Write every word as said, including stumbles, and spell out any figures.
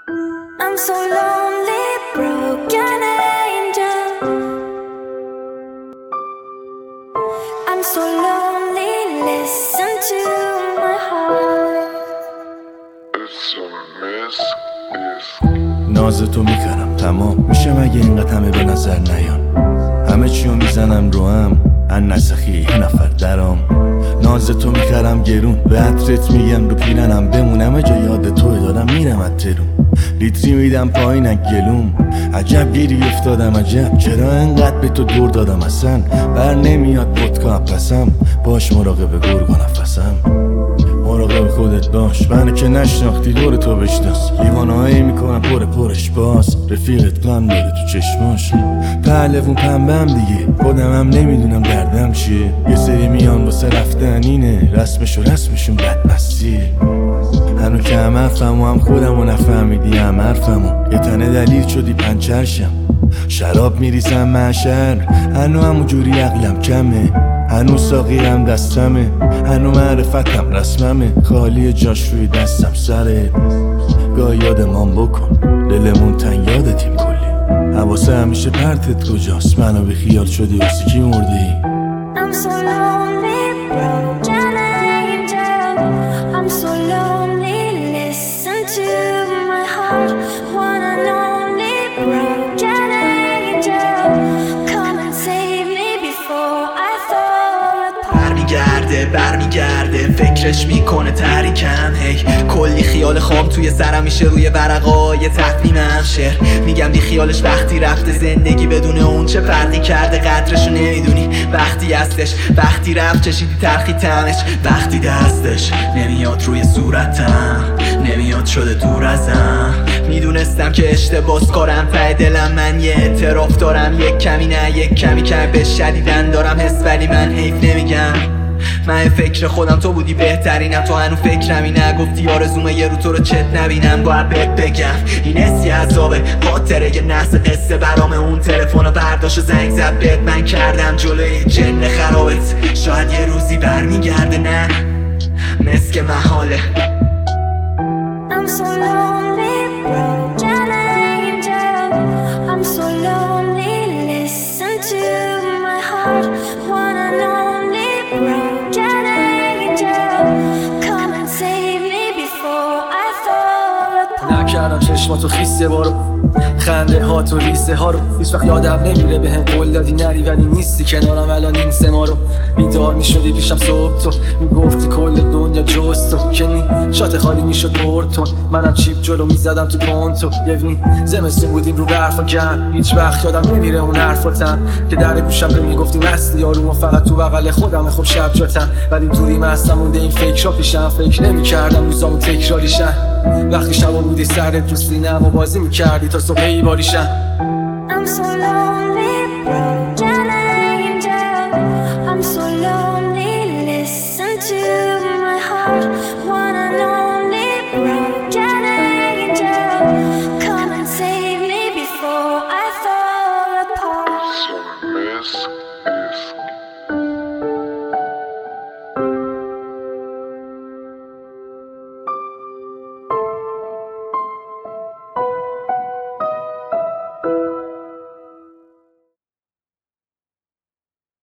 I'm so lonely, broken angel. I'm so lonely, listen to my heart. ناز تو میکردم تمام میشم اگه اینقدر همه به نظر نیان. همه چیو میزنم رو هم ان نسخی یه نفر درام. ناز تو میکردم گرون به عطرت میگم رو پیرنم بمونم جا یاد توی دارم میرم از ترون. لیتری میدم پایین گلوم عجب گیری افتادم عجب چرا انقدر به تو دور دادم اصلا بر نمیاد پدکا پسم باش مراقب گرگ و نفسم مراقب خودت باش منو که نشناختی دور تو بشناس لیوانهایی میکنم پر پرش باز رفیقت غم داره تو چشماش پهلوون پنبم دیگه خودم هم نمیدونم دردم چیه یه سری میان واسه رفتن اینه رسمش و رسمشون بدمستی هنو که هم حرفم و هم خودم و نفهمیدی هم حرفم و یه تنه دلیل شدی پنچرشم شراب میریزم محشر هنو همون جوری عقلم کمه هنو ساقیم دستمه هنو معرفتم رسممه خالی جاش روی دستم سره گاه یادمان بکن دلمون تنگ یادتیم کلی حواسه همیشه پرتت کجاست منو به خیال شدی واسه کی مردی I'm so lonely, broken angel. I'm so lonely, listen to my heart. One and only broken angel. Come and save me before I fall apart. برمیگرده برمیگرده فکرش میکنه تحریکم هی کلی خیال خام توی سرم میشه روی ورقای تقویمم شعر میگم بی خیالش وقتی رفته زندگی بدون اون چه فرقی کرده قدرشو نمیدونی وقتی هستش وقتی رفت چشیدی تلخی تمش وقتی دستش نمیاد روی صورتم نمیاد شده دور ازم میدونستم که اشتباس کارم ته دلم من یه اعتراف دارم یک کمی نه یک کمی کم به شدیدن دارم حس ولی من حیف نمیگم من فکر خودم تو بودی بهترینم تو هنو فکرمی نگفتی آرزومه یه رو تو رو چت نبینم باید بهت بگم این حسی عذابه خاطره یه نحس قصه برام اون تلفن و برداشت و زنگ زد بهت من کردم جلوی جن خرابت شاید یه روزی برمیگرده نه مسک محاله I'm so lonely, broken angel. I'm so lonely, listen to my heart. One and only broken angel. Come and save me before I fall apart. نکردم چشماتو خیسه بارو خنده ها تو ریسه ها رو هیچ وقت یادم نمیره به هم قول دادی نری ولی نیستی کنارم الان این سه ما رو بیدار میشدی پیشم صبح تو میگفتی کل دنیا جز تو که نی شات خالی میشد برد تو منم چیپ جلو میزدم تو پونتو یه وین زمستون بودیم رو برفا گرم هیچ وقت یادم نمیره اون حرفاتم که در گوشم به میگفتی مستی یارو فقط تو بغل خودم خب شب جاتم ولی دوری مستم مونده این فکر را پیشم فکر نمیکردم روزامو تکراریشن وقتی شبا بودی سرت تو سینم و بازی میکردی تا صبح ای باریشن I'm so lonely, broken angel. I'm so lonely, listen to my heart.